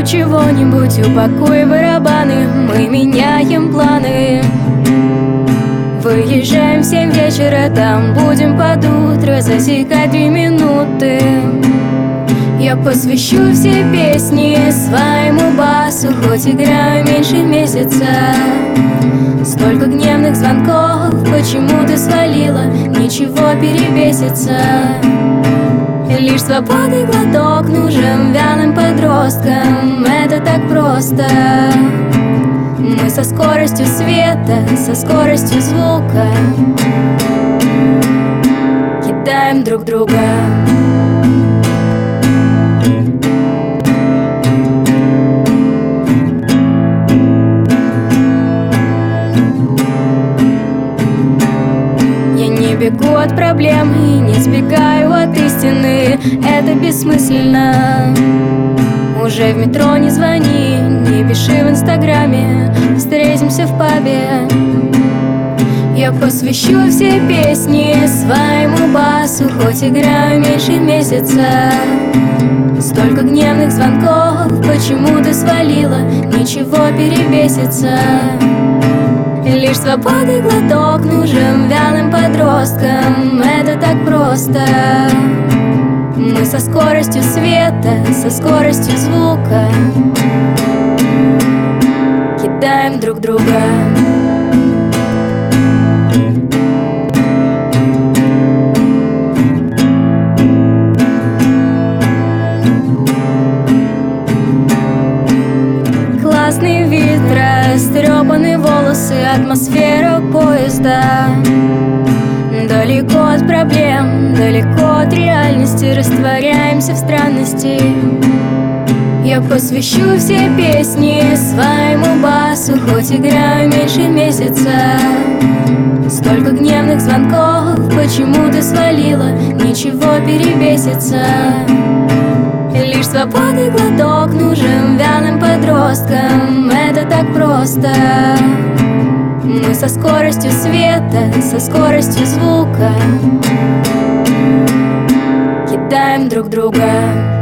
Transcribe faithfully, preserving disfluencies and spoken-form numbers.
чего-нибудь, упакуй барабаны, мы меняем планы. Выезжаем в семь вечера, там будем под утро, засекать две минуты. Я посвящу все песни своему басу, хоть играю меньше месяца. Столько гневных звонков, почему ты свалила, ничего перебесится. Лишь свободный глоток нужен вялым подросткам, это так просто. Мы со скоростью света, со скоростью звука кидаем друг друга. Я не бегу от проблем и не сбегаю от истины, это бессмысленно. Уже в метро не звони, не пиши в инстаграме, встретимся в пабе. Я посвящу все песни своему басу, хоть играю меньше месяца. Столько гневных звонков, почему ты свалила, ничего перебесится. Лишь свободный глоток нужен вялым подросткам, это так просто. Мы со скоростью света, со скоростью звука кидаем друг друга. Классный вид, растрепанные волосы, атмосфера поезда. Далеко от проблем, далеко от реальности, растворяемся в странности. Я посвящу все песни своему басу, хоть играю меньше месяца. Столько гневных звонков, почему ты свалила, ничего перебесится. Лишь свободный глоток нужен вялым подросткам, это так просто. Мы со скоростью света, со скоростью звука кидаем друг друга.